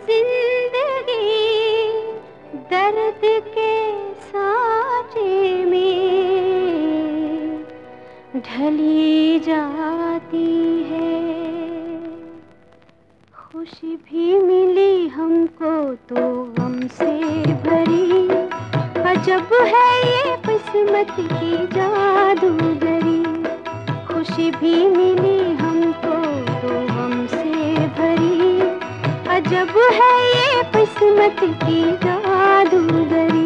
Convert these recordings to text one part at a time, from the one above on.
जिंदगी दर्द के सांचे में ढली जाती है। खुशी भी मिली हमको तो गम से भरी, अजब है ये किस्मत की जादूगरी। खुशी भी मिली हमको तो गम से भरी, अजब है ये किस्मत की जादूगरी।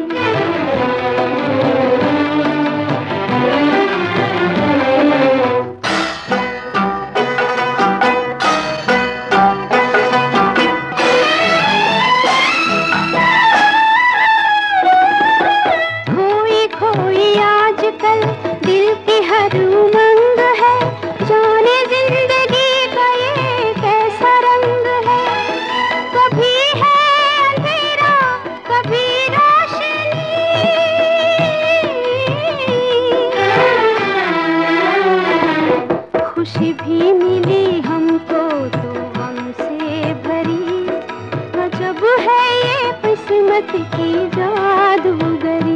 खोई खोई आजकल दिल की हर उमंग है, जाने जिंदगी का ये कैसा रंग है। कभी है अंधेरा कभी रोशनी, खुशी भी मिली हमको तो गम से भरी, अजब है ये किस्मत की जादूगरी।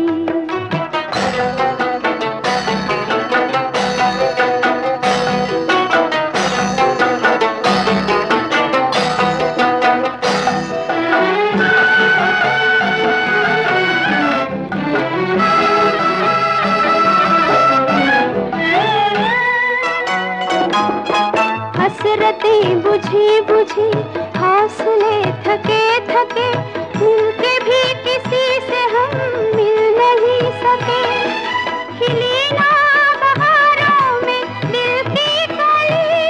हसरतें बुझी बुझी, हौसले थके थके, मिलके भी किसी से हम मिल नहीं सके। खिली ना बहारों में दिल की कली,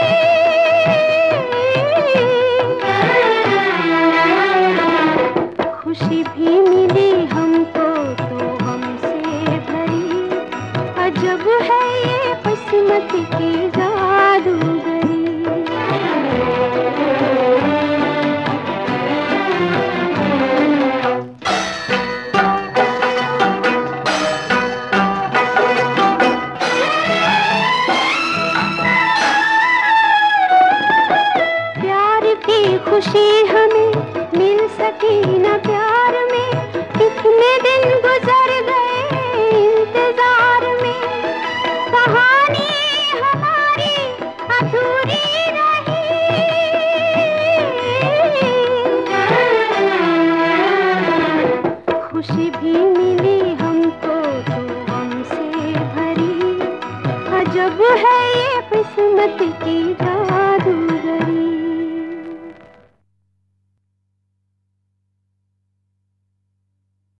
खुशी भी मिली हमको तो हमसे भरी, अजब है ये किस्मत की जादूगरी। खुशी हमें मिल सकी न प्यार में, कितने दिन गुजर गए इंतजार में। कहानी हमारी अधूरी रही, खुशी भी मिली हमको तो हमसे भरी, अजब है ये किस्मत की जादू।